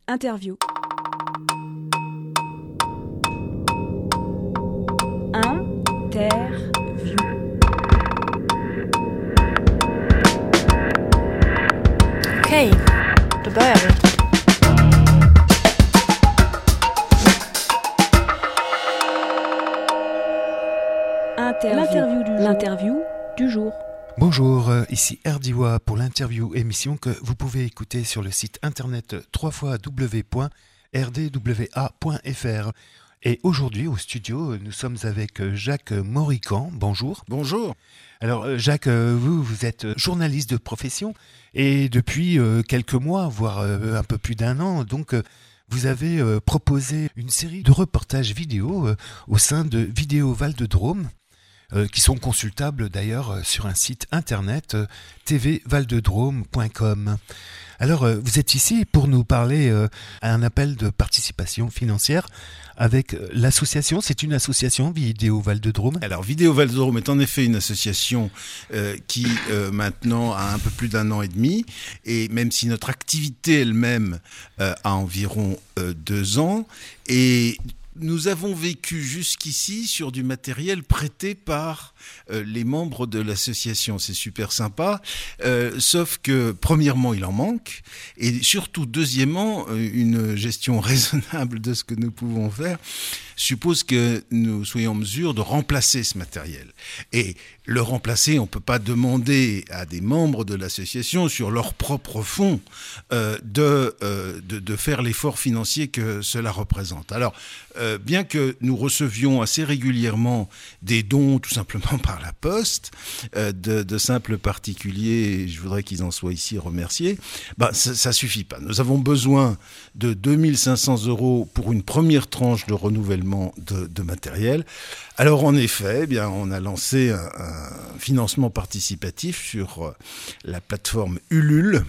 Interview. Interview. Okej, då börjar vi. L'interview du jour. Bonjour, ici Erdiwa pour l'interview émission que vous pouvez écouter sur le site internet www.rdwa.fr. Et aujourd'hui au studio, nous sommes avec Jacques Morican. Bonjour. Bonjour. Alors Jacques, vous êtes journaliste de profession et depuis quelques mois, voire un peu plus d'un an, donc vous avez proposé une série de reportages vidéo au sein de Vidéo Val de Drôme. Qui sont consultables d'ailleurs sur un site internet tvvaldedrome.com. Alors vous êtes ici pour nous parler à un appel de participation financière avec l'association, c'est une association Vidéo Val de Drôme. Alors Vidéo Val de Drôme est en effet une association qui maintenant a un peu plus d'un an et demi, et même si notre activité elle-même a environ 2 ans, et nous avons vécu jusqu'ici sur du matériel prêté par les membres de l'association. C'est super sympa, sauf que premièrement, il en manque, et surtout deuxièmement, une gestion raisonnable de ce que nous pouvons faire suppose que nous soyons en mesure de remplacer ce matériel. Et le remplacer, on ne peut pas demander à des membres de l'association sur leurs propres fonds de faire l'effort financier que cela représente. Alors, bien que nous recevions assez régulièrement des dons tout simplement par la poste, de simples particuliers, et je voudrais qu'ils en soient ici remerciés, ça suffit pas. Nous avons besoin de 2500 € pour une première tranche de renouvellement de matériel. Alors en effet, on a lancé un financement participatif sur la plateforme Ulule,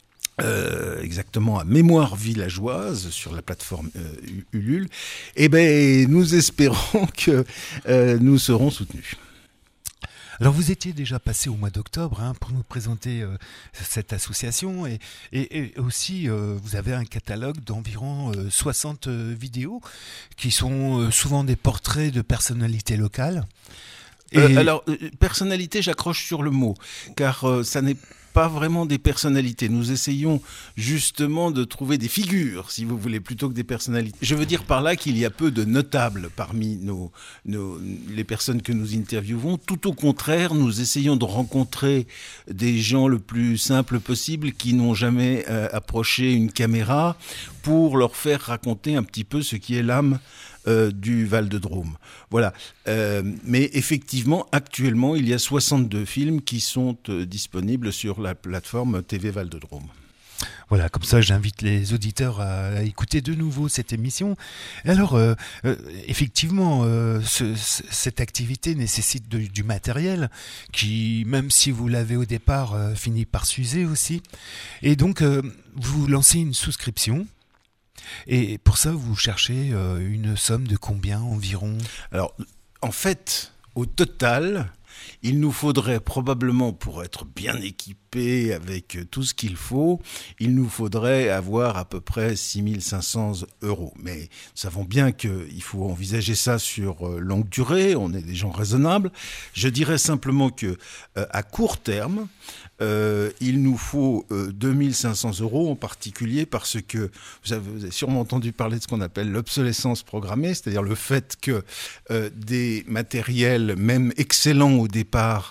exactement à Mémoire Villageoise sur la plateforme Ulule. Et nous espérons que nous serons soutenus. Alors vous étiez déjà passé au mois d'octobre pour nous présenter cette association et aussi vous avez un catalogue d'environ 60 vidéos qui sont souvent des portraits de personnalités locales. Alors, personnalité, j'accroche sur le mot, car ça n'est pas vraiment des personnalités. Nous essayons justement de trouver des figures, si vous voulez, plutôt que des personnalités. Je veux dire par là qu'il y a peu de notables parmi les personnes que nous interviewons. Tout au contraire, nous essayons de rencontrer des gens le plus simple possible qui n'ont jamais approché une caméra pour leur faire raconter un petit peu ce qui est l'âme du Val de Drôme. Voilà. Mais effectivement, actuellement, il y a 62 films qui sont disponibles sur la plateforme TV Val de Drôme. Voilà, comme ça j'invite les auditeurs à écouter de nouveau cette émission. Alors, effectivement, cette activité nécessite du matériel qui, même si vous l'avez au départ, finit par s'user aussi. Et donc, vous lancez une souscription. Et pour ça, vous cherchez une somme de combien environ ? Alors, en fait, au total, il nous faudrait probablement, pour être bien équipé avec tout ce qu'il faut, il nous faudrait avoir à peu près 6 500 €. Mais nous savons bien qu'il faut envisager ça sur longue durée, on est des gens raisonnables. Je dirais simplement que à court terme, il nous faut 2500 € en particulier parce que vous avez sûrement entendu parler de ce qu'on appelle l'obsolescence programmée, c'est-à-dire le fait que des matériels, même excellents au départ,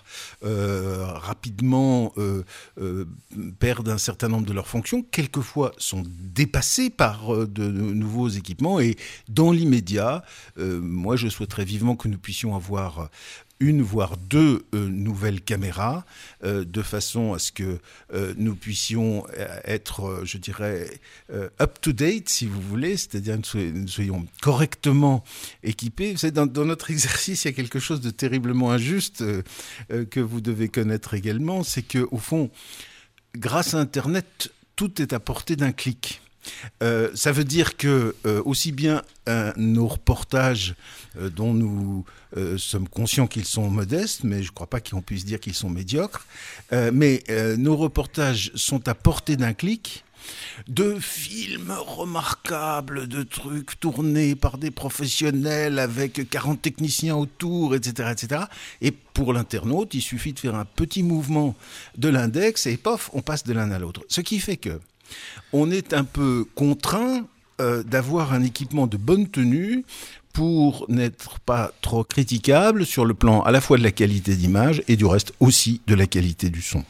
rapidement perdent un certain nombre de leurs fonctions, quelquefois sont dépassés par de nouveaux équipements, et dans l'immédiat, moi je souhaiterais vivement que nous puissions avoir une voire deux nouvelles caméras, de façon à ce que nous puissions être, je dirais, up-to-date, si vous voulez, c'est-à-dire que nous soyons correctement équipés. Vous savez, dans notre exercice, il y a quelque chose de terriblement injuste que vous devez connaître également, c'est qu'au fond, grâce à Internet, tout est à portée d'un clic. Ça veut dire que aussi bien nos reportages dont nous sommes conscients qu'ils sont modestes, mais je ne crois pas qu'on puisse dire qu'ils sont médiocres, mais nos reportages sont à portée d'un clic. de films remarquables, de trucs tournés par des professionnels avec 40 techniciens autour, etc., etc. Et pour l'internaute, il suffit de faire un petit mouvement de l'index et pof, on passe de l'un à l'autre. Ce qui fait que on est un peu contraint d'avoir un équipement de bonne tenue pour n'être pas trop critiquable sur le plan à la fois de la qualité d'image et du reste aussi de la qualité du son.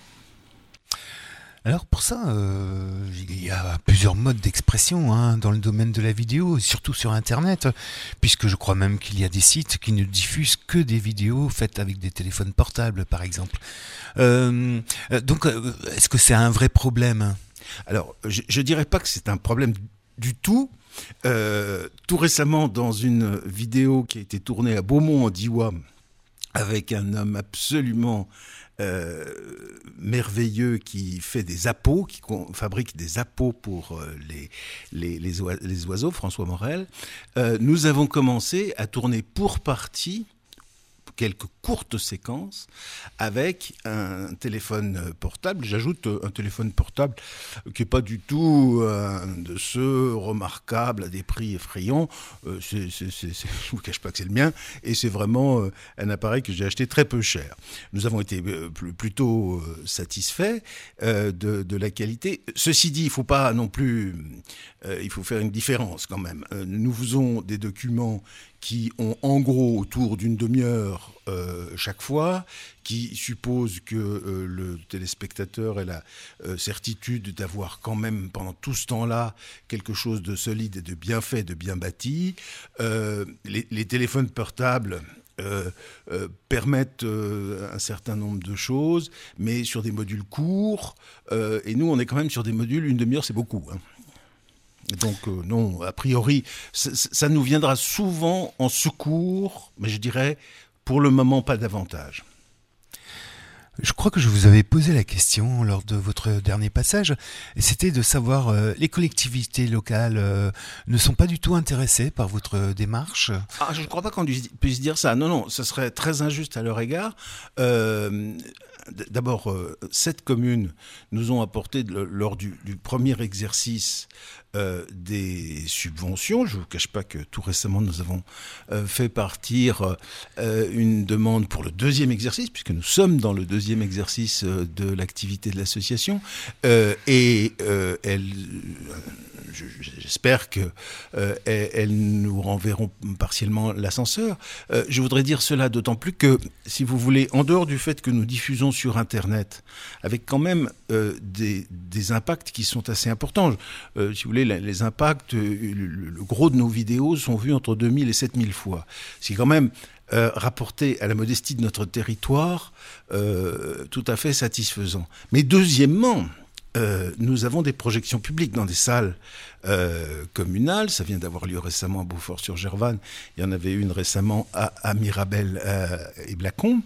Alors pour ça, il y a plusieurs modes d'expression dans le domaine de la vidéo, surtout sur Internet, puisque je crois même qu'il y a des sites qui ne diffusent que des vidéos faites avec des téléphones portables, par exemple. Donc, est-ce que c'est un vrai problème ? Alors, je dirais pas que c'est un problème du tout. Tout récemment, dans une vidéo qui a été tournée à Beaumont en Diois, avec un homme absolument merveilleux qui fait des appos, qui fabrique des appos pour les oiseaux, François Morel, nous avons commencé à tourner pour partie quelques courtes séquences avec un téléphone portable. J'ajoute un téléphone portable qui n'est pas du tout de ceux remarquables à des prix effrayants. Je ne vous cache pas que c'est le mien et c'est vraiment un appareil que j'ai acheté très peu cher. Nous avons été plutôt satisfaits de la qualité. Ceci dit, il ne faut pas non plus... il faut faire une différence quand même. Nous faisons des documents qui ont en gros autour d'une demi-heure chaque fois, qui suppose que le téléspectateur ait la certitude d'avoir quand même pendant tout ce temps-là quelque chose de solide et de bien fait, de bien bâti. Les téléphones portables permettent un certain nombre de choses, mais sur des modules courts, et nous on est quand même sur des modules, une demi-heure c'est beaucoup, hein. Donc non, a priori, ça nous viendra souvent en secours, mais je dirais, pour le moment, pas davantage. Je crois que je vous avais posé la question lors de votre dernier passage, et c'était de savoir, les collectivités locales ne sont pas du tout intéressées par votre démarche ? Ah, je ne crois pas qu'on puisse dire ça. Non, ce serait très injuste à leur égard. D'abord, 7 communes nous ont apporté, lors du premier exercice, des subventions. Je ne vous cache pas que tout récemment, nous avons fait partir une demande pour le deuxième exercice, puisque nous sommes dans le deuxième exercice de l'activité de l'association. J'espère qu'elles nous renverront partiellement l'ascenseur. Je voudrais dire cela d'autant plus que, si vous voulez, en dehors du fait que nous diffusons sur Internet, avec quand même des impacts qui sont assez importants. Si vous voulez, les impacts, le gros de nos vidéos sont vus entre 2000 et 7000 fois. C'est quand même... rapporté à la modestie de notre territoire, tout à fait satisfaisant. Mais deuxièmement, nous avons des projections publiques dans des salles communales. Ça vient d'avoir lieu récemment à Beaufort-sur-Gervanne. Il y en avait une récemment à Mirabel et Blacon.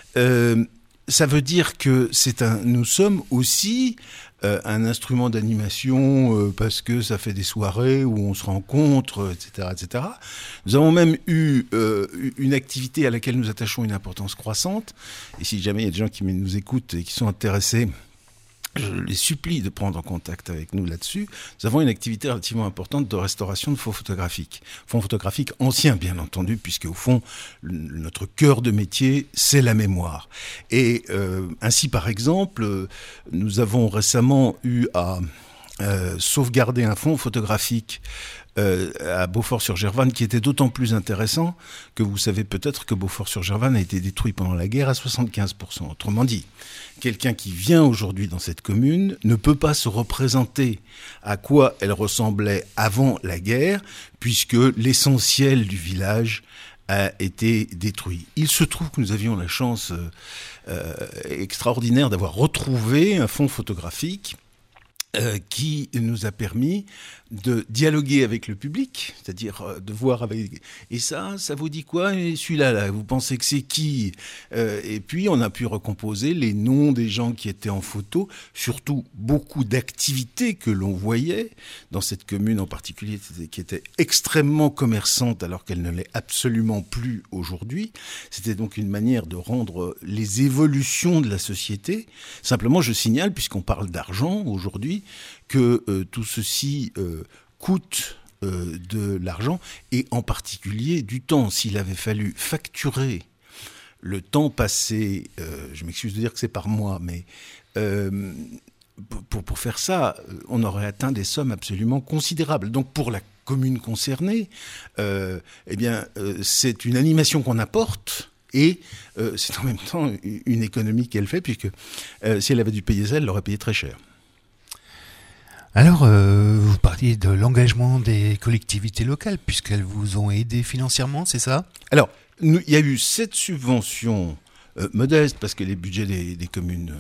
Ça veut dire que nous sommes aussi un instrument d'animation parce que ça fait des soirées où on se rencontre, etc., etc. Nous avons même eu une activité à laquelle nous attachons une importance croissante. Et si jamais il y a des gens qui nous écoutent et qui sont intéressés, je les supplie de prendre contact avec nous là-dessus. Nous avons une activité relativement importante de restauration de fonds photographiques. Fonds photographiques anciens, bien entendu, puisque au fond, notre cœur de métier, c'est la mémoire. Et ainsi, par exemple, nous avons récemment eu à sauvegarder un fonds photographique à Beaufort-sur-Gervanne, qui était d'autant plus intéressant que vous savez peut-être que Beaufort-sur-Gervanne a été détruit pendant la guerre à 75%. Autrement dit, quelqu'un qui vient aujourd'hui dans cette commune ne peut pas se représenter à quoi elle ressemblait avant la guerre, puisque l'essentiel du village a été détruit. Il se trouve que nous avions la chance extraordinaire d'avoir retrouvé un fonds photographique qui nous a permis de dialoguer avec le public, c'est-à-dire de voir avec... Et ça vous dit quoi ? Et celui-là, là, vous pensez que c'est qui ? Et puis, on a pu recomposer les noms des gens qui étaient en photo, surtout beaucoup d'activités que l'on voyait dans cette commune en particulier, qui était extrêmement commerçante alors qu'elle ne l'est absolument plus aujourd'hui. C'était donc une manière de rendre les évolutions de la société. Simplement, je signale, puisqu'on parle d'argent aujourd'hui, que tout ceci coûte de l'argent, et en particulier du temps. S'il avait fallu facturer le temps passé, je m'excuse de dire que c'est par mois, mais pour faire ça, on aurait atteint des sommes absolument considérables. Donc pour la commune concernée, c'est une animation qu'on apporte, et c'est en même temps une économie qu'elle fait, puisque si elle avait dû payer ça, elle l'aurait payé très cher. Alors, vous parliez de l'engagement des collectivités locales, puisqu'elles vous ont aidé financièrement, c'est ça ? Alors, il y a eu 7 subventions modestes, parce que les budgets des communes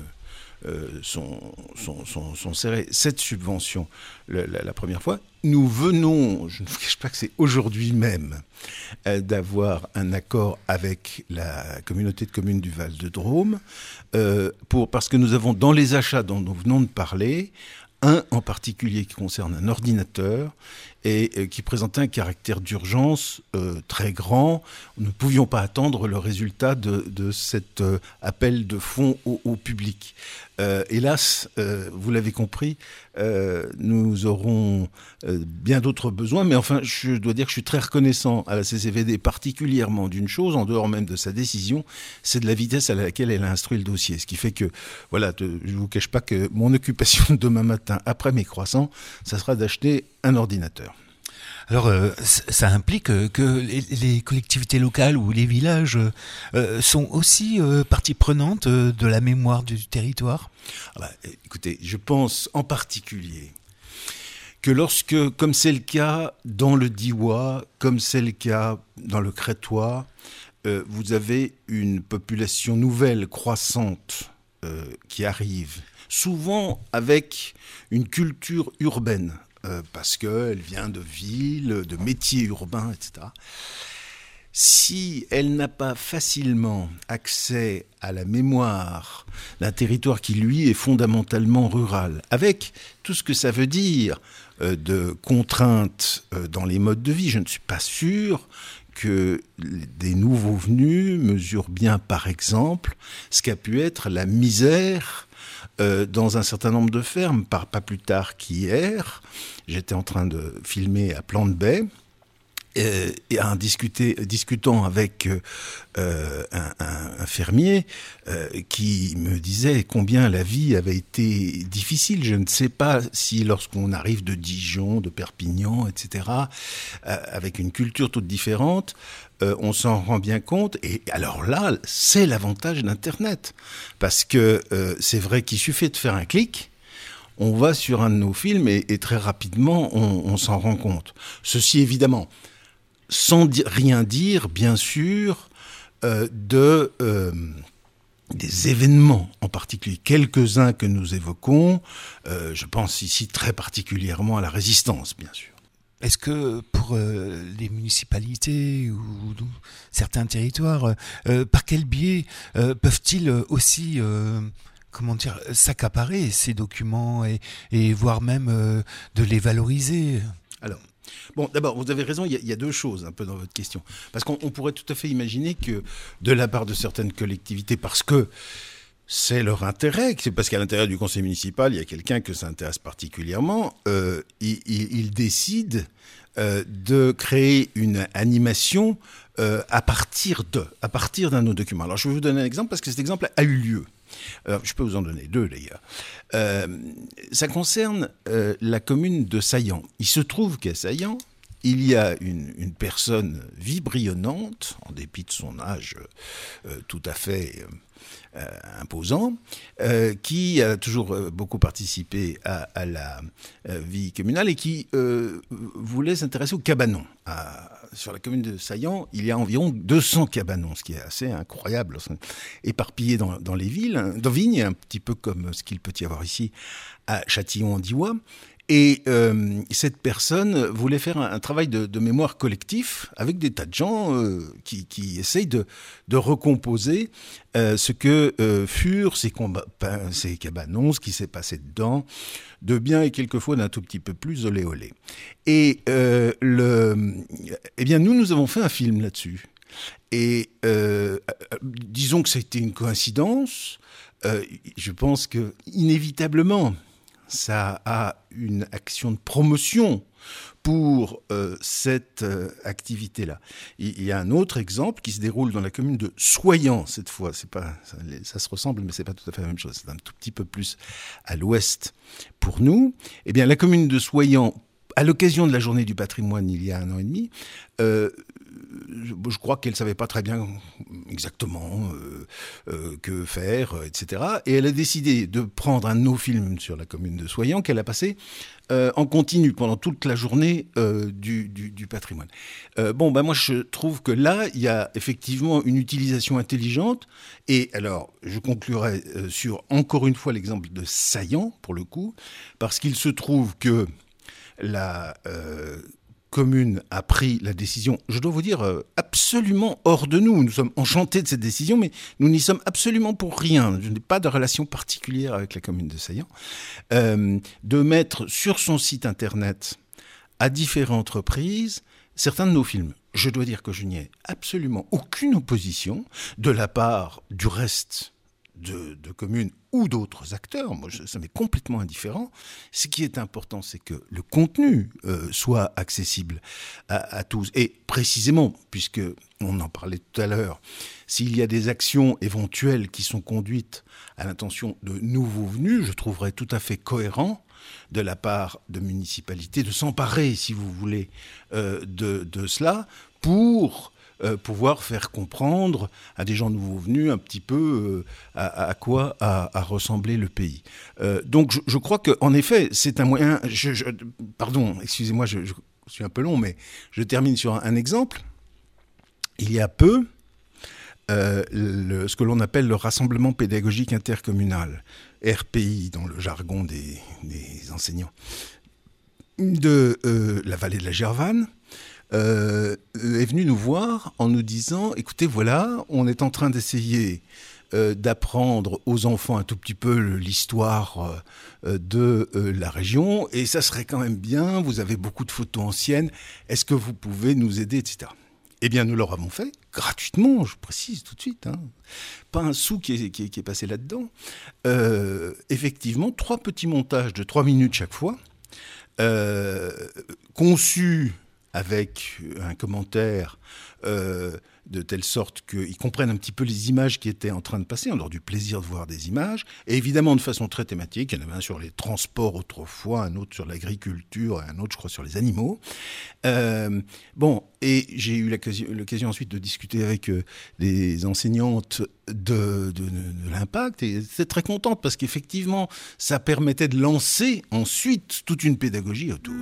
sont serrés. 7 subventions la première fois. Nous venons, je ne vous cache pas que c'est aujourd'hui même, d'avoir un accord avec la communauté de communes du Val-de-Drôme, parce que nous avons dans les achats dont nous venons de parler, un en particulier qui concerne un ordinateur et qui présentait un caractère d'urgence très grand. Nous ne pouvions pas attendre le résultat de cet appel de fonds au public. Hélas, vous l'avez compris, nous aurons bien d'autres besoins, mais enfin, je dois dire que je suis très reconnaissant à la CCVD, particulièrement d'une chose, en dehors même de sa décision, c'est de la vitesse à laquelle elle a instruit le dossier. Ce qui fait que, voilà, je ne vous cache pas que mon occupation demain matin, après mes croissants, ça sera d'acheter un ordinateur. Alors, ça implique que les collectivités locales ou les villages sont aussi partie prenante de la mémoire du territoire ? Écoutez, je pense en particulier que lorsque, comme c'est le cas dans le Diois, comme c'est le cas dans le Crétois, vous avez une population nouvelle, croissante, qui arrive, souvent avec une culture urbaine, parce qu'elle vient de villes, de métiers urbains, etc. Si elle n'a pas facilement accès à la mémoire d'un territoire qui, lui, est fondamentalement rural, avec tout ce que ça veut dire de contraintes dans les modes de vie, je ne suis pas sûr que des nouveaux venus mesurent bien, par exemple, ce qu'a pu être la misère dans un certain nombre de fermes. Pas plus tard qu'hier, j'étais en train de filmer à Plante-Baie, et discutant avec un fermier qui me disait combien la vie avait été difficile. Je ne sais pas si lorsqu'on arrive de Dijon, de Perpignan, etc., avec une culture toute différente, on s'en rend bien compte. Et alors là, c'est l'avantage d'Internet. Parce que c'est vrai qu'il suffit de faire un clic, on va sur un de nos films et très rapidement, on s'en rend compte. Ceci, évidemment, sans rien dire, bien sûr, des événements, en particulier quelques-uns que nous évoquons. Je pense ici très particulièrement à la Résistance, bien sûr. Est-ce que pour les municipalités ou certains territoires, par quel biais peuvent-ils aussi s'accaparer ces documents et voire même de les valoriser ? Alors, bon, d'abord, vous avez raison, il y a deux choses un peu dans votre question. Parce qu'on pourrait tout à fait imaginer que de la part de certaines collectivités, parce que c'est leur intérêt, c'est parce qu'à l'intérieur du conseil municipal, il y a quelqu'un que ça intéresse particulièrement, ils décident de créer une animation à partir d'un autre document. Alors, je vais vous donner un exemple parce que cet exemple a eu lieu. Je peux vous en donner 2 d'ailleurs. Ça concerne la commune de Saillant. Il se trouve qu'à Saillant, il y a une personne vibrillonnante, en dépit de son âge tout à fait imposant, qui a toujours beaucoup participé à la vie communale et qui voulait s'intéresser aux cabanons. Sur la commune de Saillant, il y a environ 200 cabanons, ce qui est assez incroyable, éparpillés dans les villes, dans vignes, un petit peu comme ce qu'il peut y avoir ici à Châtillon-en-Diois. Et cette personne voulait faire un travail de mémoire collectif avec des tas de gens qui essayent de recomposer ce que furent ces cabanons, ce qui s'est passé dedans, de bien et quelquefois d'un tout petit peu plus olé olé. Et eh bien nous avons fait un film là-dessus. Et disons que c'était une coïncidence. Je pense que inévitablement, ça a une action de promotion pour cette activité-là. Il y a un autre exemple qui se déroule dans la commune de Soyans, cette fois. C'est pas, ça se ressemble, mais c'est pas tout à fait la même chose. C'est un tout petit peu plus à l'ouest pour nous. Eh bien, la commune de Soyans, à l'occasion de la journée du patrimoine il y a 1 an et demi, je crois qu'elle ne savait pas très bien exactement que faire, etc. Et elle a décidé de prendre un de nos films sur la commune de Soyans qu'elle a passé en continu pendant toute la journée du patrimoine. Moi je trouve que là, il y a effectivement une utilisation intelligente. Et alors, je conclurai sur encore une fois l'exemple de Saillant, pour le coup, parce qu'il se trouve que la commune a pris la décision, je dois vous dire, absolument hors de nous. Nous sommes enchantés de cette décision, mais nous n'y sommes absolument pour rien. Je n'ai pas de relation particulière avec la commune de Saillant. De mettre sur son site internet, à différentes reprises, certains de nos films. Je dois dire que je n'y ai absolument aucune opposition de la part du reste de communes ou d'autres acteurs. Moi, ça m'est complètement indifférent. Ce qui est important, c'est que le contenu soit accessible à tous. Et précisément, puisque on en parlait tout à l'heure, s'il y a des actions éventuelles qui sont conduites à l'intention de nouveaux venus, je trouverais tout à fait cohérent de la part de municipalités de s'emparer, si vous voulez, de cela pour pouvoir faire comprendre à des gens nouveaux venus un petit peu à quoi a ressemblé le pays. Donc je crois qu'en effet, c'est un moyen... Pardon, excusez-moi, je suis un peu long, mais je termine sur un exemple. Il y a peu, ce que l'on appelle le Rassemblement pédagogique intercommunal, RPI dans le jargon des enseignants, de la vallée de la Gervanne, est venu nous voir en nous disant « Écoutez, voilà, on est en train d'essayer d'apprendre aux enfants un tout petit peu l'histoire de la région, et ça serait quand même bien, vous avez beaucoup de photos anciennes, est-ce que vous pouvez nous aider, etc. » Eh bien, nous leur avons fait, gratuitement, je précise tout de suite, pas un sou qui est passé là-dedans. Effectivement, 3 petits montages de 3 minutes chaque fois, conçus avec un commentaire de telle sorte qu'ils comprennent un petit peu les images qui étaient en train de passer. On leur a du plaisir de voir des images. Et évidemment, de façon très thématique. Il y en avait un sur les transports autrefois, un autre sur l'agriculture, et un autre, je crois, sur les animaux. Et j'ai eu l'occasion ensuite de discuter avec des enseignantes de l'impact. Et j'étais très contente parce qu'effectivement, ça permettait de lancer ensuite toute une pédagogie autour.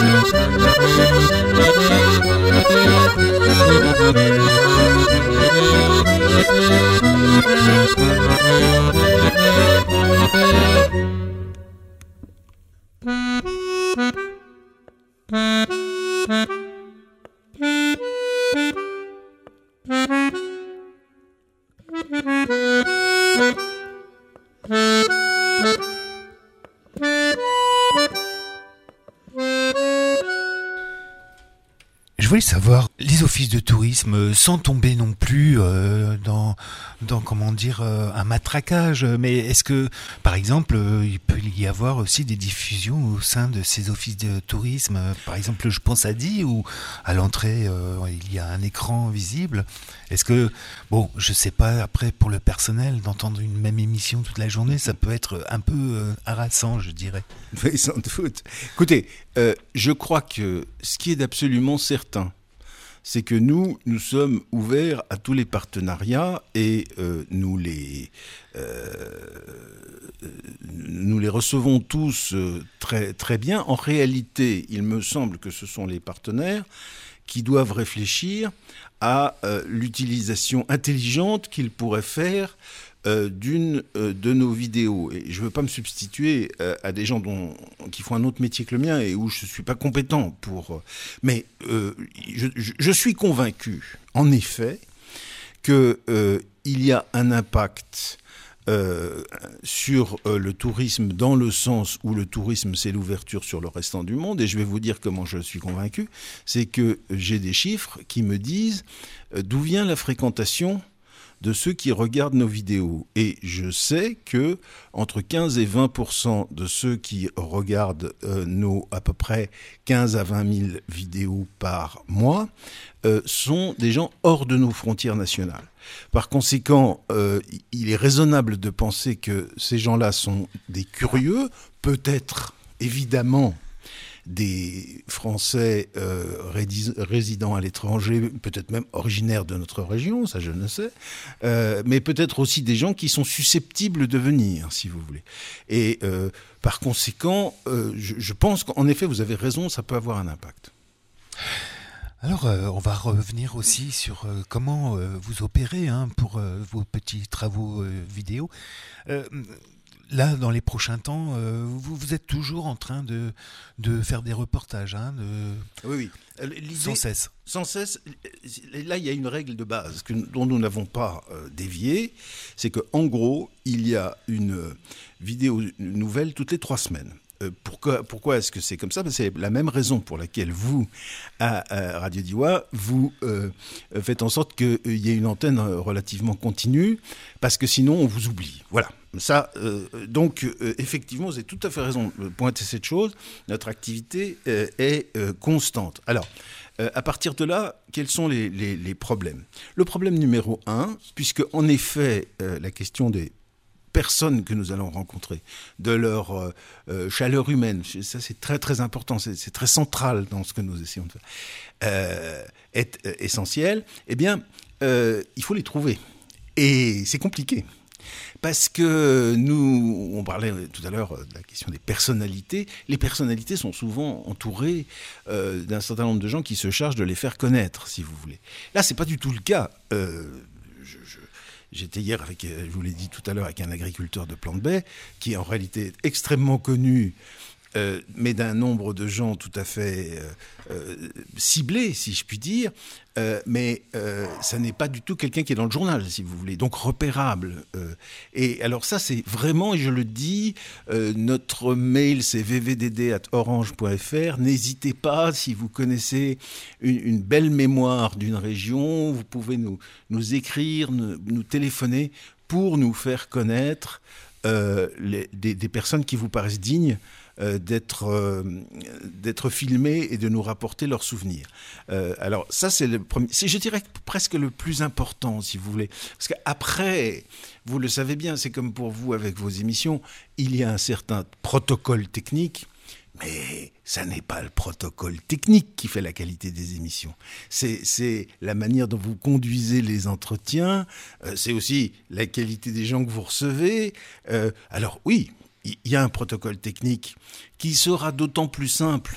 Je voulais savoir, les offices de tourisme, sans tomber non plus dans comment dire, un matraquage, mais est-ce que, par exemple, il peut y avoir aussi des diffusions au sein de ces offices de tourisme? Par exemple, je pense à Die, où à l'entrée, il y a un écran visible. Est-ce que, bon, je sais pas, après, pour le personnel, d'entendre une même émission toute la journée, ça peut être un peu harassant, je dirais. Oui, sans doute. Écoutez, je crois que ce qui est absolument certain, c'est que nous sommes ouverts à tous les partenariats et nous les recevons tous très, très bien. En réalité, il me semble que ce sont les partenaires qui doivent réfléchir à l'utilisation intelligente qu'ils pourraient faire d'une de nos vidéos. Et je ne veux pas me substituer à des gens qui font un autre métier que le mien et où je ne suis pas compétent pour... Mais je suis convaincu, en effet, qu'il y a un impact sur le tourisme dans le sens où le tourisme, c'est l'ouverture sur le restant du monde. Et je vais vous dire comment je suis convaincu. C'est que j'ai des chiffres qui me disent d'où vient la fréquentation de ceux qui regardent nos vidéos. Et je sais que entre 15 et 20% de ceux qui regardent nos à peu près 15 à 20 000 vidéos par mois sont des gens hors de nos frontières nationales. Par conséquent, il est raisonnable de penser que ces gens-là sont des curieux, peut-être évidemment des Français résidant à l'étranger, peut-être même originaires de notre région, ça je ne sais, mais peut-être aussi des gens qui sont susceptibles de venir, si vous voulez. Et par conséquent, je pense qu'en effet, vous avez raison, ça peut avoir un impact. Alors, on va revenir aussi sur comment vous opérez pour vos petits travaux vidéo. Là, dans les prochains temps, vous êtes toujours en train de faire des reportages, Oui. Sans cesse. Sans cesse. Là, il y a une règle de base dont nous n'avons pas dévié. C'est qu'en gros, il y a une vidéo nouvelle toutes les 3 semaines. Pourquoi est-ce que c'est comme ça? C'est la même raison pour laquelle vous, à Radio Diois, vous faites en sorte qu'il y ait une antenne relativement continue, parce que sinon on vous oublie. Voilà. Ça, donc, effectivement, vous avez tout à fait raison de pointer cette chose. Notre activité est constante. Alors, à partir de là, quels sont les problèmes? Le problème numéro 1, puisque en effet, la question des personnes que nous allons rencontrer, de leur chaleur humaine, ça c'est très très important, c'est très central dans ce que nous essayons de faire, est essentiel, eh bien, il faut les trouver. Et c'est compliqué. Parce que on parlait tout à l'heure de la question des personnalités. Les personnalités sont souvent entourées d'un certain nombre de gens qui se chargent de les faire connaître, si vous voulez. Là, c'est pas du tout le cas. J'étais hier je vous l'ai dit tout à l'heure, avec un agriculteur de Plante-Baie, qui est en réalité extrêmement connu, mais d'un nombre de gens tout à fait ciblés, si je puis dire, mais ça n'est pas du tout quelqu'un qui est dans le journal, si vous voulez, donc repérable. Et alors ça, c'est vraiment, et je le dis, notre mail, c'est vvdd@orange.fr. N'hésitez pas, si vous connaissez une belle mémoire d'une région, vous pouvez nous écrire, nous téléphoner pour nous faire connaître des personnes qui vous paraissent dignes d'être filmés et de nous rapporter leurs souvenirs. Alors ça, c'est le premier, c'est, je dirais, presque le plus important, si vous voulez. Parce qu'après, vous le savez bien, c'est comme pour vous avec vos émissions, il y a un certain protocole technique, mais ça n'est pas le protocole technique qui fait la qualité des émissions. C'est la manière dont vous conduisez les entretiens, c'est aussi la qualité des gens que vous recevez. Alors oui, il y a un protocole technique qui sera d'autant plus simple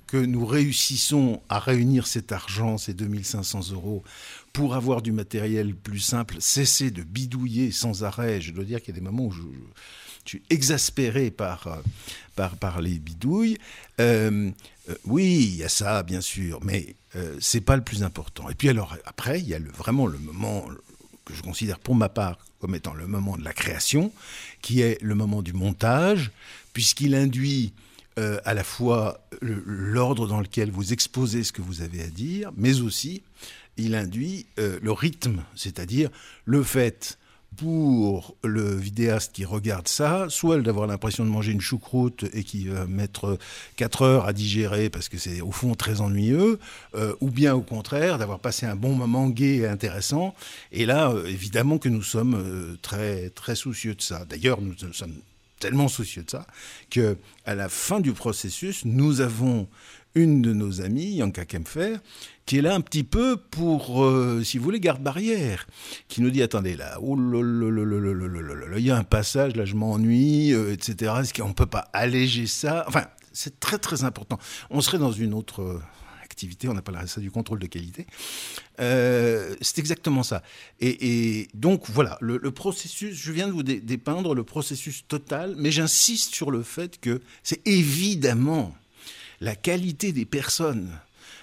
que nous réussissons à réunir cet argent, ces 2500 €, pour avoir du matériel plus simple, cesser de bidouiller sans arrêt. Je dois dire qu'il y a des moments où je suis exaspéré par les bidouilles. Oui, il y a ça, bien sûr, mais c'est pas le plus important. Et puis alors, après, il y a vraiment le moment que je considère pour ma part comme étant le moment de la création, qui est le moment du montage, puisqu'il induit à la fois l'ordre dans lequel vous exposez ce que vous avez à dire, mais aussi il induit le rythme, c'est-à-dire le fait pour le vidéaste qui regarde ça, soit d'avoir l'impression de manger une choucroute et qui va mettre 4 heures à digérer parce que c'est au fond très ennuyeux, ou bien au contraire d'avoir passé un bon moment gai et intéressant. Et là, évidemment que nous sommes très, très soucieux de ça. D'ailleurs, nous sommes tellement soucieux de ça qu'à la fin du processus, nous avons une de nos amies, Yanka Kempfer, qui est là un petit peu pour, si vous voulez, garde-barrière, qui nous dit, attendez, là, il y a un passage, là, je m'ennuie, etc. Est-ce qu'on ne peut pas alléger ça ? Enfin, c'est très, très important. On serait dans une autre activité, on appellerait ça du contrôle de qualité. C'est exactement ça. Et donc, voilà, le processus, je viens de vous dépeindre le processus total, mais j'insiste sur le fait que c'est évidemment la qualité des personnes,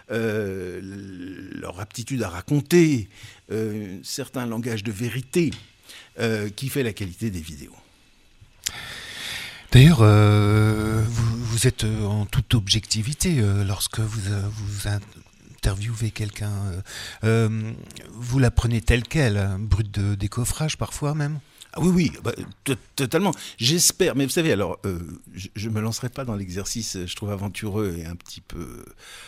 leur aptitude à raconter, certains langages de vérité, qui fait la qualité des vidéos. D'ailleurs, vous êtes en toute objectivité lorsque vous interviewez quelqu'un. Vous la prenez telle qu'elle, brute de décoffrage parfois même ? Ah oui, totalement. J'espère, mais vous savez, alors, je ne me lancerai pas dans l'exercice, je trouve aventureux et un petit peu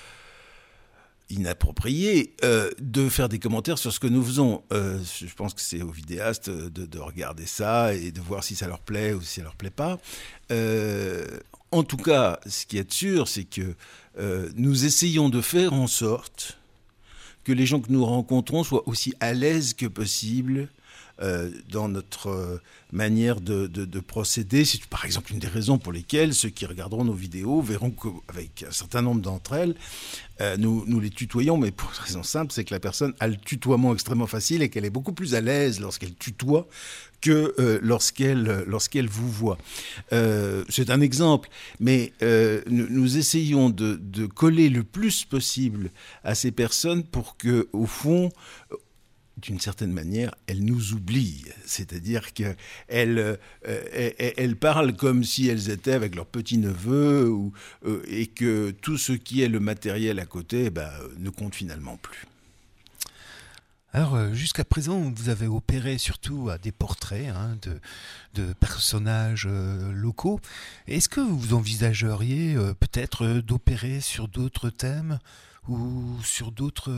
inapproprié, de faire des commentaires sur ce que nous faisons. Je pense que c'est aux vidéastes de regarder ça et de voir si ça leur plaît ou si ça leur plaît pas. En tout cas, ce qui est sûr, c'est que nous essayons de faire en sorte que les gens que nous rencontrons soient aussi à l'aise que possible dans notre manière de procéder. C'est par exemple une des raisons pour lesquelles ceux qui regarderont nos vidéos verront qu'avec un certain nombre d'entre elles, nous les tutoyons, mais pour une raison simple, c'est que la personne a le tutoiement extrêmement facile et qu'elle est beaucoup plus à l'aise lorsqu'elle tutoie que lorsqu'elle vous voit. C'est un exemple, mais nous essayons de coller le plus possible à ces personnes pour que, au fond, d'une certaine manière, elles nous oublient. C'est-à-dire qu'elles parlent comme si elles étaient avec leur petit-neveu et que tout ce qui est le matériel à côté ne compte finalement plus. Alors, jusqu'à présent, vous avez opéré surtout à des portraits de personnages locaux. Est-ce que vous envisageriez peut-être d'opérer sur d'autres thèmes ou sur d'autres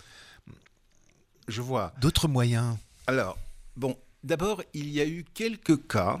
moyens? Alors, bon, d'abord, il y a eu quelques cas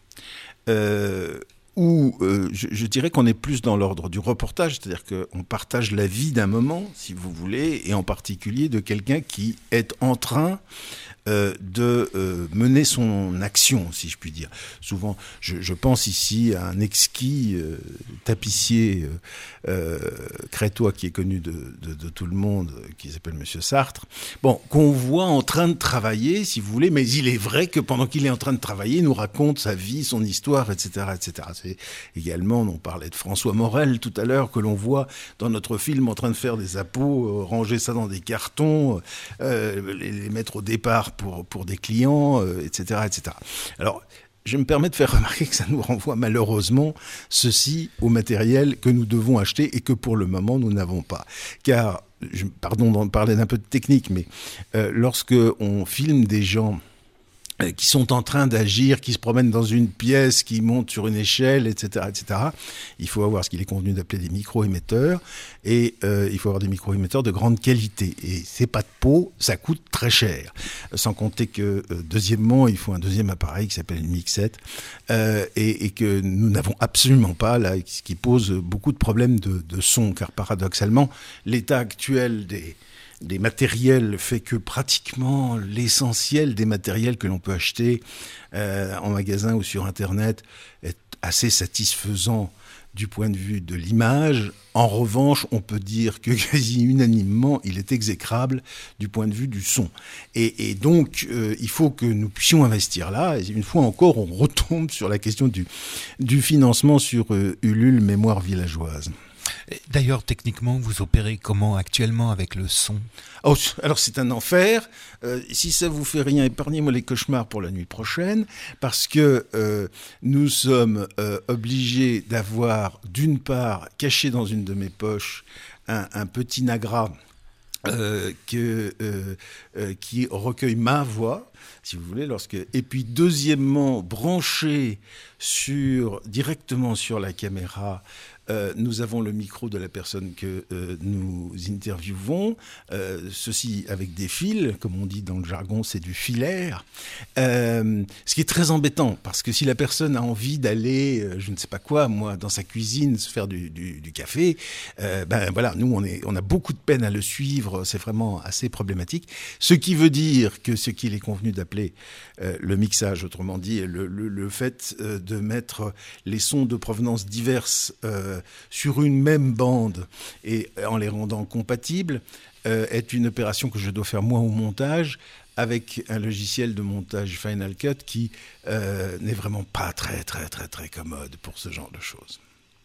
où je dirais qu'on est plus dans l'ordre du reportage, c'est-à-dire qu'on partage la vie d'un moment, si vous voulez, et en particulier de quelqu'un qui est en train de mener son action, si je puis dire. Souvent, je pense ici à un exquis tapissier crétois qui est connu de tout le monde, qui s'appelle Monsieur Sartre, qu'on voit en train de travailler, si vous voulez, mais il est vrai que pendant qu'il est en train de travailler, il nous raconte sa vie, son histoire, etc., etc. C'est également, on parlait de François Morel tout à l'heure, que l'on voit dans notre film en train de faire des appos, ranger ça dans des cartons, les mettre au départ pour des clients, etc., etc. Alors, je me permets de faire remarquer que ça nous renvoie malheureusement ceci au matériel que nous devons acheter et que pour le moment nous n'avons pas. Car, pardon d'en parler d'un peu de technique, mais lorsque on filme des gens qui sont en train d'agir, qui se promènent dans une pièce, qui montent sur une échelle, etc., etc. Il faut avoir ce qu'il est convenu d'appeler des micro-émetteurs, et il faut avoir des micro-émetteurs de grande qualité. Et ces pas de peau, ça coûte très cher. Sans compter que, deuxièmement, il faut un deuxième appareil qui s'appelle une mixette, et que nous n'avons absolument pas, là, ce qui pose beaucoup de problèmes de son, car paradoxalement, l'état actuel des matériels fait que pratiquement l'essentiel des matériels que l'on peut acheter en magasin ou sur Internet est assez satisfaisant du point de vue de l'image. En revanche, on peut dire que quasi unanimement, il est exécrable du point de vue du son. Et donc, il faut que nous puissions investir là. Et une fois encore, on retombe sur la question du financement sur Ulule Mémoire Villageoise. D'ailleurs, techniquement, vous opérez comment actuellement avec le son ? Oh, alors c'est un enfer. Si ça vous fait rien, épargnez-moi les cauchemars pour la nuit prochaine, parce que nous sommes obligés d'avoir, d'une part, caché dans une de mes poches, un petit Nagra qui recueille ma voix, si vous voulez, et puis deuxièmement, branché directement sur la caméra. Nous avons le micro de la personne que nous interviewons, ceci avec des fils, comme on dit dans le jargon, c'est du filaire, ce qui est très embêtant, parce que si la personne a envie d'aller, je ne sais pas quoi, moi, dans sa cuisine, se faire du café, voilà, nous, on a beaucoup de peine à le suivre, c'est vraiment assez problématique, ce qui veut dire que ce qu'il est convenu d'appeler le mixage, autrement dit, le fait de mettre les sons de provenance diverses sur une même bande et en les rendant compatibles est une opération que je dois faire moi au montage avec un logiciel de montage Final Cut qui n'est vraiment pas très très très très commode pour ce genre de choses.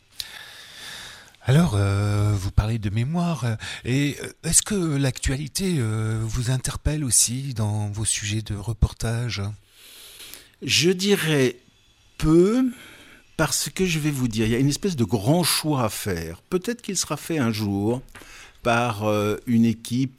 Alors, vous parlez de mémoire, et est-ce que l'actualité vous interpelle aussi dans vos sujets de reportage ? Je dirais peu. Parce que je vais vous dire, il y a une espèce de grand choix à faire. Peut-être qu'il sera fait un jour par une équipe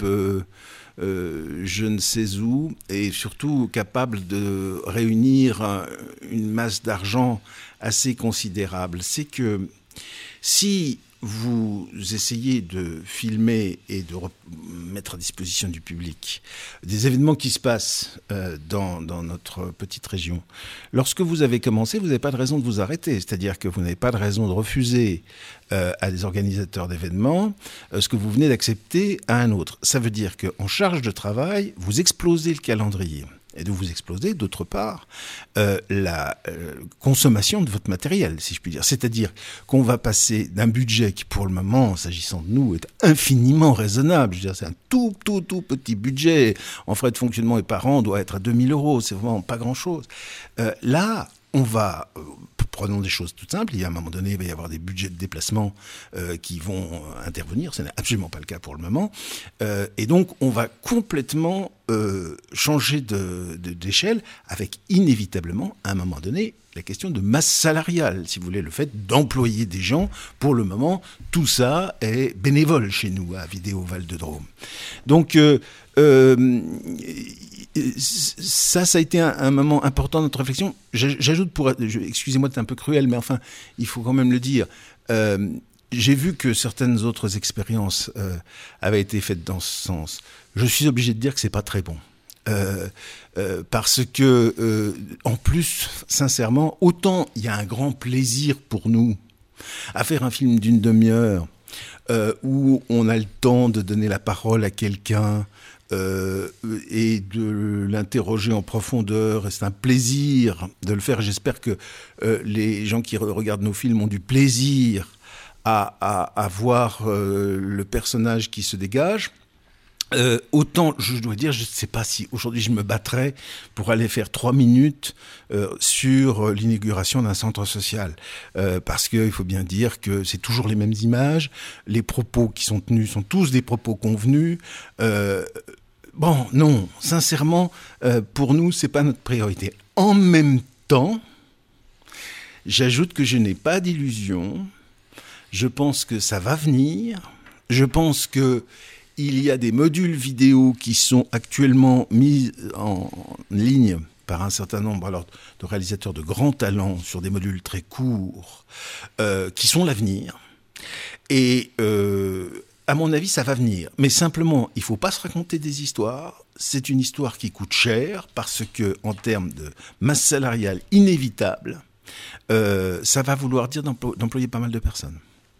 je ne sais où, et surtout capable de réunir une masse d'argent assez considérable. C'est que si vous essayez de filmer et de mettre à disposition du public des événements qui se passent dans notre petite région. Lorsque vous avez commencé, vous n'avez pas de raison de vous arrêter. C'est-à-dire que vous n'avez pas de raison de refuser à des organisateurs d'événements ce que vous venez d'accepter à un autre. Ça veut dire qu'en charge de travail, vous explosez le calendrier. Et de vous exploser, d'autre part, la consommation de votre matériel, si je puis dire. C'est-à-dire qu'on va passer d'un budget qui, pour le moment, s'agissant de nous, est infiniment raisonnable. Je veux dire, c'est un tout petit budget. En frais de fonctionnement et par an, doit être à 2 000 €. C'est vraiment pas grand-chose. Là, on va... Prenons des choses toutes simples. Il y a un moment donné, il va y avoir des budgets de déplacement qui vont intervenir. Ce n'est absolument pas le cas pour le moment. Et donc, on va complètement changer d'échelle avec inévitablement, à un moment donné, la question de masse salariale, si vous voulez, le fait d'employer des gens. Pour le moment, tout ça est bénévole chez nous, à Vidéo Val-de-Drôme. Donc, ça a été un moment important de notre réflexion. J'ajoute, excusez-moi d'être un peu cruel, mais enfin, il faut quand même le dire. J'ai vu que certaines autres expériences avaient été faites dans ce sens. Je suis obligé de dire que c'est pas très bon. Parce que, en plus, sincèrement, autant il y a un grand plaisir pour nous à faire un film d'une demi-heure où on a le temps de donner la parole à quelqu'un et de l'interroger en profondeur. Et c'est un plaisir de le faire. J'espère que les gens qui regardent nos films ont du plaisir à voir le personnage qui se dégage. Autant, je dois dire, je ne sais pas si aujourd'hui je me battrais pour aller faire 3 minutes sur l'inauguration d'un centre social. Parce qu'il faut bien dire que c'est toujours les mêmes images, les propos qui sont tenus sont tous des propos convenus. Bon, non, sincèrement, pour nous, c'est pas notre priorité. En même temps, j'ajoute que je n'ai pas d'illusion. Je pense que ça va venir. Je pense que il y a des modules vidéo qui sont actuellement mis en ligne par un certain nombre de réalisateurs de grands talents sur des modules très courts, qui sont l'avenir. Et à mon avis, ça va venir. Mais simplement, il ne faut pas se raconter des histoires. C'est une histoire qui coûte cher parce que, en termes de masse salariale inévitable, ça va vouloir dire d'employer pas mal de personnes.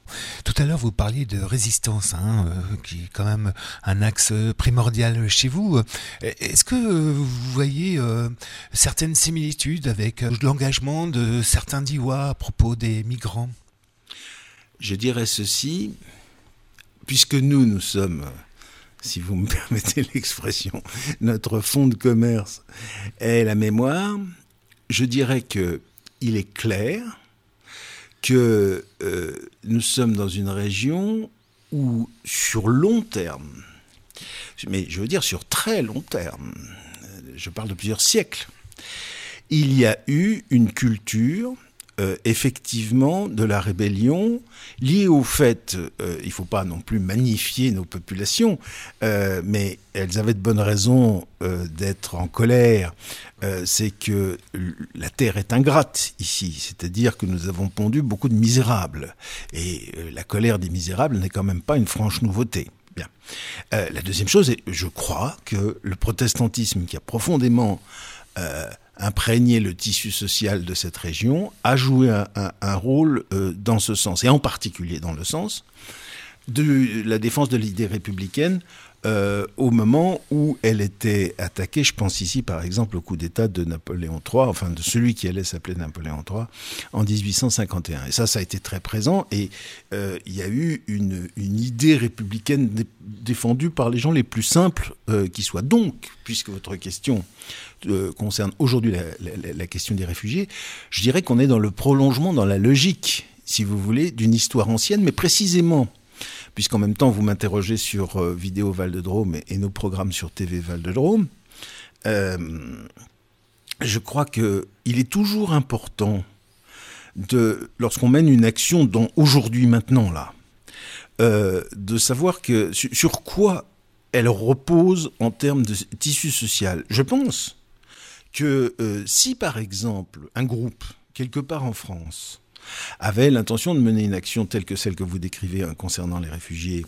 Tout à l'heure, vous parliez de résistance, qui est quand même un axe primordial chez vous. Est-ce que vous voyez certaines similitudes avec l'engagement de certains Diois à propos des migrants ? Je dirais ceci, puisque nous sommes, si vous me permettez l'expression, notre fonds de commerce est la mémoire, je dirais qu'il est clair que nous sommes dans une région où, sur long terme, mais je veux dire sur très long terme, je parle de plusieurs siècles, il y a eu une culture, effectivement, de la rébellion, liée au fait, il ne faut pas non plus magnifier nos populations, mais elles avaient de bonnes raisons d'être en colère. C'est que la terre est ingrate ici, c'est-à-dire que nous avons pondu beaucoup de misérables. Et la colère des misérables n'est quand même pas une franche nouveauté. Bien. La deuxième chose, est, je crois que le protestantisme qui a profondément imprégné le tissu social de cette région a joué un rôle dans ce sens, et en particulier dans le sens de la défense de l'idée républicaine au moment où elle était attaquée. Je pense ici par exemple au coup d'État de Napoléon III, enfin de celui qui allait s'appeler Napoléon III, en 1851. Et ça a été très présent, et il y a eu une idée républicaine défendue par les gens les plus simples qui soient. Donc, puisque votre question concerne aujourd'hui la question des réfugiés, je dirais qu'on est dans le prolongement, dans la logique, si vous voulez, d'une histoire ancienne, mais précisément, puisqu'en même temps vous m'interrogez sur Vidéo Val-de-Drôme et nos programmes sur TV Val-de-Drôme, je crois qu'il est toujours important, lorsqu'on mène une action dans aujourd'hui, maintenant, là, de savoir sur quoi elle repose en termes de tissu social. Je pense que si, par exemple, un groupe, quelque part en France, avait l'intention de mener une action telle que celle que vous décrivez concernant les réfugiés,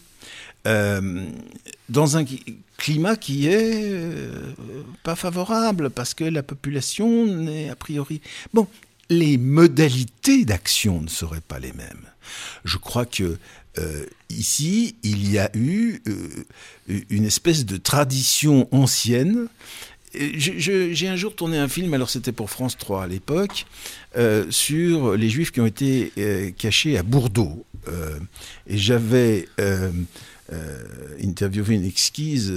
dans un climat qui est pas favorable, parce que la population n'est a priori... Bon, les modalités d'action ne seraient pas les mêmes. Je crois que ici, il y a eu une espèce de tradition ancienne. J'ai un jour tourné un film, alors c'était pour France 3 à l'époque, sur les Juifs qui ont été cachés à Bourdeau. Et j'avais interviewé une exquise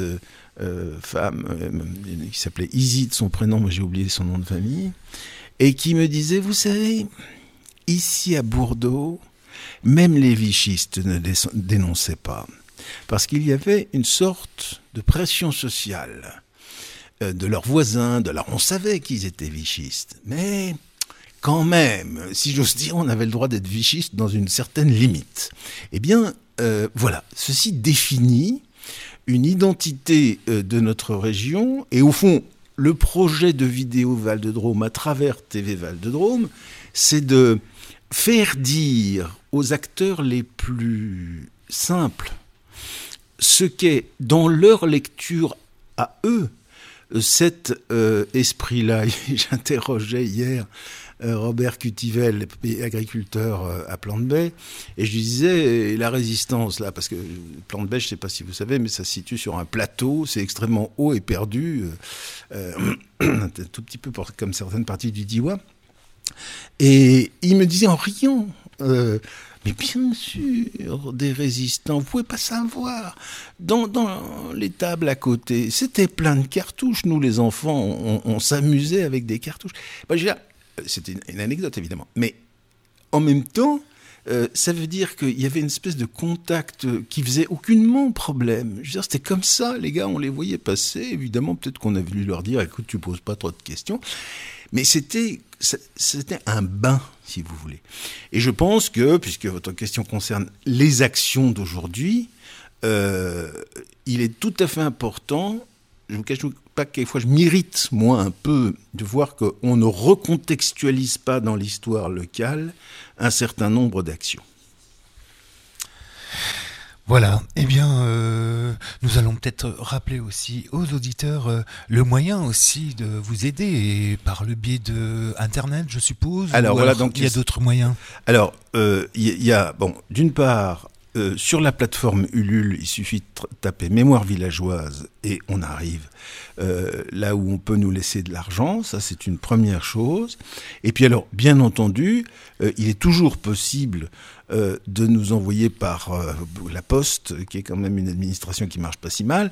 femme qui s'appelait Izzy de son prénom, mais j'ai oublié son nom de famille, et qui me disait, vous savez, ici à Bourdeau, même les vichistes ne dénonçaient pas, parce qu'il y avait une sorte de pression sociale de leurs voisins, on savait qu'ils étaient vichistes, mais quand même, si j'ose dire, on avait le droit d'être vichiste dans une certaine limite. Eh bien, voilà, ceci définit une identité de notre région, et au fond, le projet de Vidéo Val-de-Drôme à travers TV Val-de-Drôme, c'est de faire dire aux acteurs les plus simples ce qu'est dans leur lecture à eux cet esprit-là. J'interrogeais hier Robert Cutivel, agriculteur à Plante-Baie, et je lui disais, la résistance, là, parce que Plante-Baie, je ne sais pas si vous savez, mais ça se situe sur un plateau, c'est extrêmement haut et perdu, un tout petit peu comme certaines parties du Diois. Et il me disait en riant, mais bien sûr, des résistants, vous pouvez pas savoir. Dans les tables à côté, c'était plein de cartouches. Nous, les enfants, on s'amusait avec des cartouches. C'était une anecdote, évidemment. Mais en même temps, ça veut dire qu'il y avait une espèce de contact qui faisait aucunement problème. Je veux dire, c'était comme ça, les gars, on les voyait passer. Évidemment, peut-être qu'on a voulu leur dire, écoute, tu poses pas trop de questions. Mais c'était un bain, si vous voulez. Et je pense que, puisque votre question concerne les actions d'aujourd'hui, il est tout à fait important, je ne vous cache pas que quelquefois je m'irrite, moi, un peu, de voir qu'on ne recontextualise pas dans l'histoire locale un certain nombre d'actions. Voilà, eh bien, nous allons peut-être rappeler aussi aux auditeurs le moyen aussi de vous aider, et par le biais de Internet, je suppose. Alors, voilà, donc il y a d'autres moyens. Alors, il y a, bon, d'une part, sur la plateforme Ulule, il suffit de taper mémoire villageoise et on arrive là où on peut nous laisser de l'argent. Ça, c'est une première chose. Et puis alors, bien entendu, il est toujours possible de nous envoyer par la Poste, qui est quand même une administration qui marche pas si mal,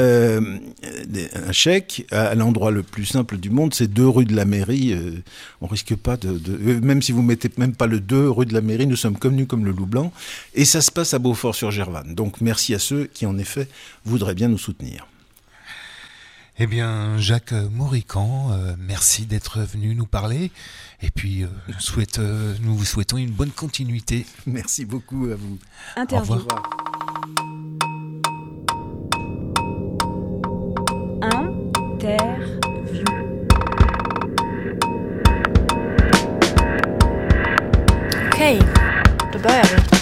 un chèque à l'endroit le plus simple du monde, c'est 2 rue de la Mairie. On risque pas même si vous mettez même pas le 2 rue de la Mairie, nous sommes connus comme le Loup Blanc, et ça se passe à Beaufort-sur-Gervanne. Donc merci à ceux qui en effet voudraient bien nous soutenir. Eh bien, Jacques Maurican, merci d'être venu nous parler. Et puis, nous vous souhaitons une bonne continuité. Merci beaucoup à vous. Interview. Au revoir. Interview. Cave, de Beuerwelt.